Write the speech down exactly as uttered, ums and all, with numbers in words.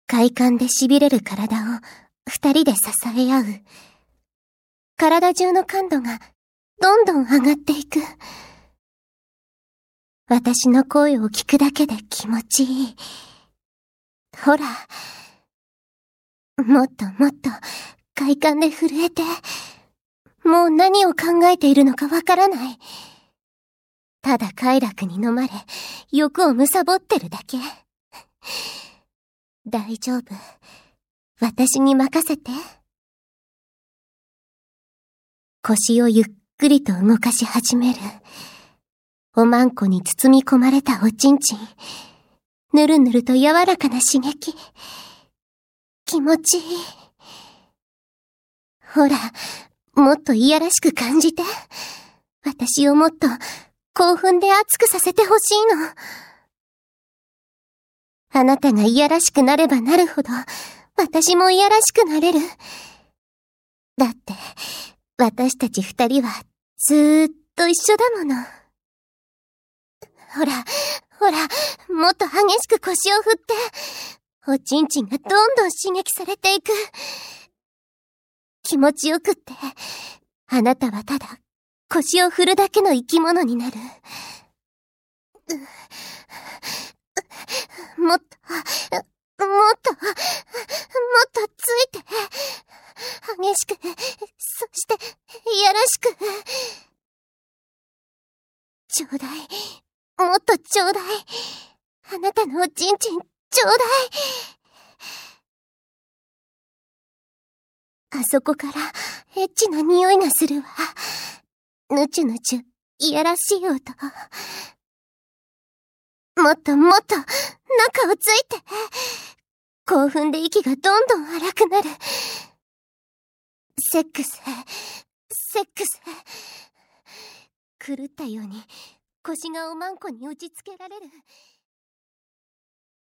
快感で痺れる体を二人で支え合う。体中の感度がどんどん上がっていく。私の声を聞くだけで気持ちいい。ほら、もっともっと快感で震えて、もう何を考えているのかわからない。ただ快楽に飲まれ、欲を貪ってるだけ。大丈夫。私に任せて。腰をゆっくりと動かし始める。おまんこに包み込まれたおちんちん。ぬるぬると柔らかな刺激。気持ちいい。ほら、もっといやらしく感じて。私をもっと興奮で熱くさせてほしいの。あなたがいやらしくなればなるほど、私もいやらしくなれる。だって、私たち二人はずーっと一緒だもの。ほら、ほら、もっと激しく腰を振って、おちんちんがどんどん刺激されていく。気持ちよくって、あなたはただ腰を振るだけの生き物になる。もっと、もっと、もっとついて、激しく、そして、いやらしく。ちょうだい。もっとちょうだい。あなたのおちんちん、ちょうだい。あそこからエッチな匂いがするわ。ぬちゅぬちゅ、いやらしい音。もっともっと、中をついて。興奮で息がどんどん荒くなる。セックス、セックス。狂ったように腰がおまんこに打ちつけられる。